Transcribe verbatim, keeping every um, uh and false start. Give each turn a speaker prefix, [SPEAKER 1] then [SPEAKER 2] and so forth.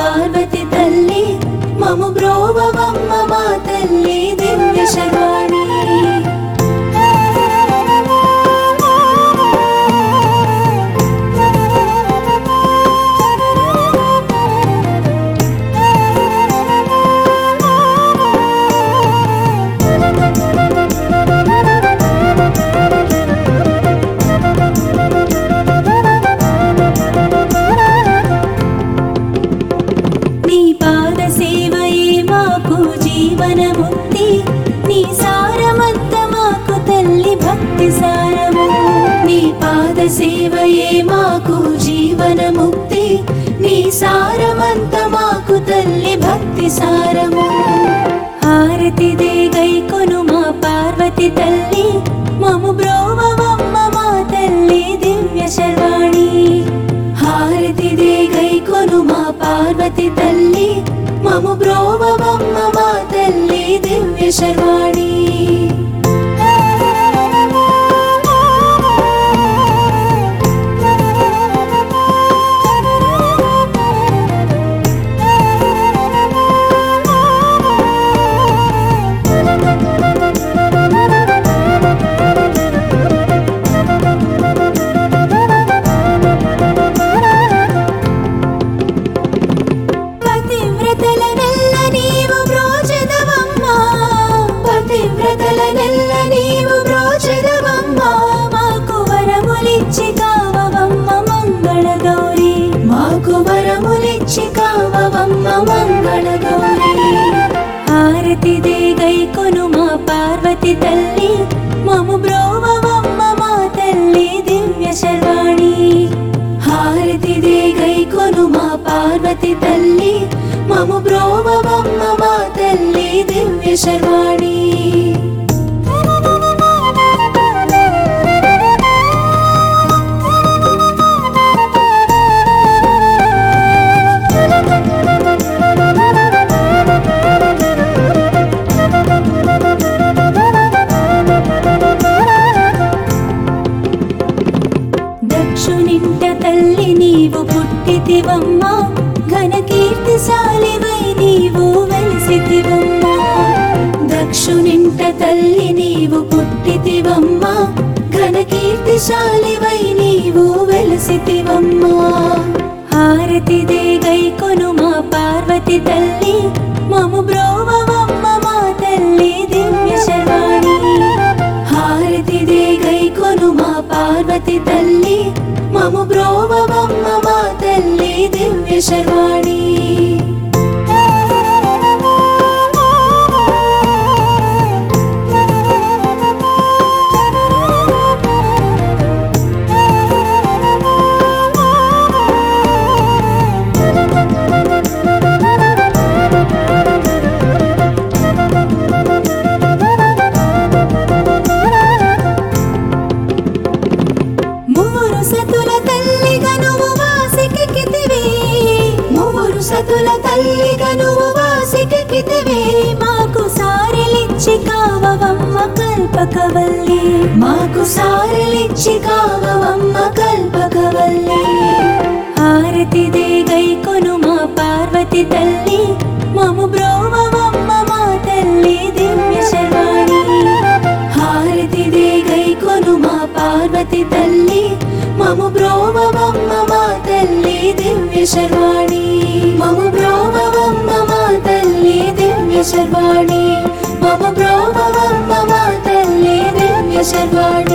[SPEAKER 1] పార్వతి తల్లి మము బ్రోవవమ్మ మా తల్లి దివ్య శర్వాణి సేవయే మాకు జీవన ముక్తి నీ సారమంత మాకు తల్లి భక్తి సారము హారతి దే గైకొను మా పార్వతి తల్లి మము బ్రోవవమ్మ మా తల్లి దివ్య శర్వాణి హారతి దే గైకొను మా పార్వతి తల్లి మము బ్రోవవమ్మ మా తల్లి దివ్య శర్వాణి హారతి దే గైకొను మా పార్వతి తల్లి మము బ్రోవవమ్మ మా తల్లి దివ్య శర్వాణి హారతి దే గైకొను మా పార్వతి తల్లి మము బ్రోవవమ్మ మా తల్లి దివ్య శర్వాణి దక్షునింట తల్లి నీవు పుట్టితివమ్మ ఘన కీర్తిశాలివై నీవు వెలిసితివమ్మ దక్షునింట తల్లి నీవు పుట్టితివమ్మ ఘన కీర్తిశాలివై నీవు వెలిసితివమ్మ హారతి దే గైకొను మా పార్వతి తల్లి మము బ్రోవవమ్మ మా తల్లి దివ్య శర్వాణి హారతి దే గైకొను మా పార్వతి తల్లి మము బ్రోవవమ్మ మా తల్లి దివ్య శర్వాణి సతుల తల్లిగా నువ్వు వాసికెక్కితివే మాకు సారెలిచ్చి కావవమ్మ కల్పకవల్లి మాకు సారెలిచ్చి కావవమ్మ కల్పకవల్లి హారతి దే గైకొను మా పార్వతి తల్లి మము బ్రోవవమ్మ మా తల్లి దివ్య శర్వాణి హారతి దే గైకొను మా పార్వతి తల్లి మము బ్రోవవమ్మ మా తల్లి దివ్య శర్వాణి మము బ్రోవవమ్మ మా తల్లి దివ్య శర్వాణి మము బ్రోవవమ్మ మా తల్లి దివ్య శర్వాణి